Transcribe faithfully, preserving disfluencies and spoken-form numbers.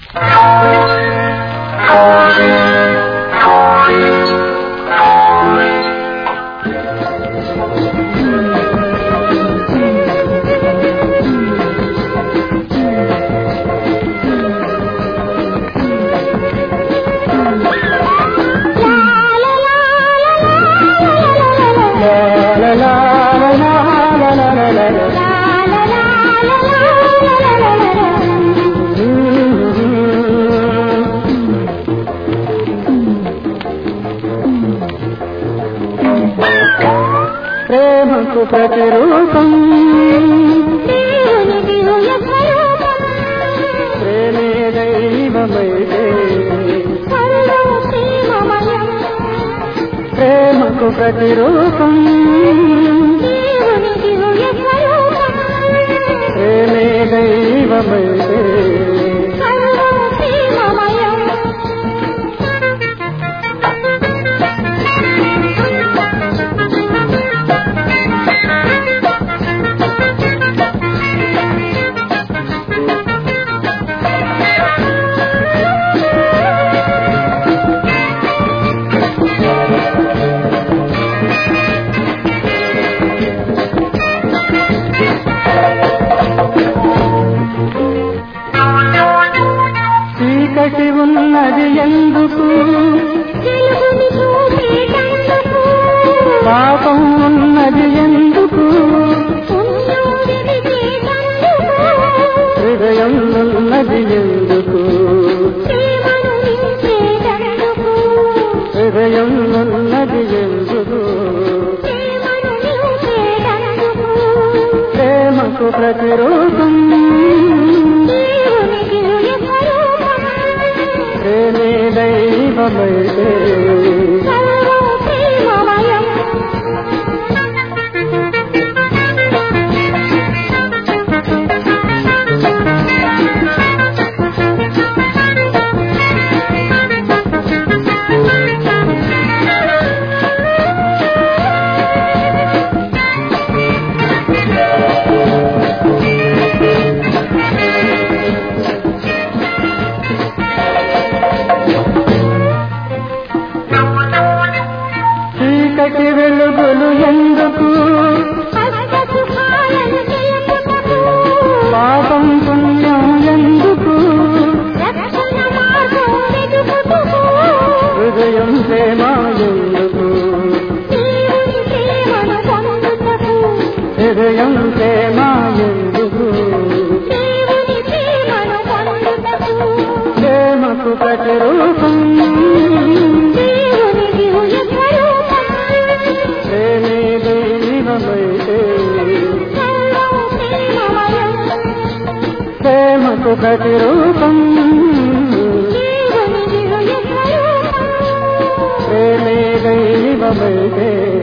ప్రేమకు ప్రతిరూపం ప్రేమే దైవమైతే ప్రేమకు ప్రతిరూపం ప్రేమే దైవమైతే చీకటి ఉన్నది ఎందుకు పాపం ఉన్నది ఎందుకు హృదయం ఉన్నది ఎందుకు హృదయం ఉన్నది ఎందుకు ప్రేమకు ప్రతిరూపం ప్రేమే దైవమైతే చీకటి వెలుగులు ఎందుకు పాపం పుణ్యం ఎందుకు హృదయం ప్రేమ ఎందుకు హృదయం ప్రేమ ఎందుకు ప్రేమకు ప్రతిరూపం ప్రేమే దైవమైతే ప్రేమకు ప్రతిరూపం ప్రేమే దైవమైతే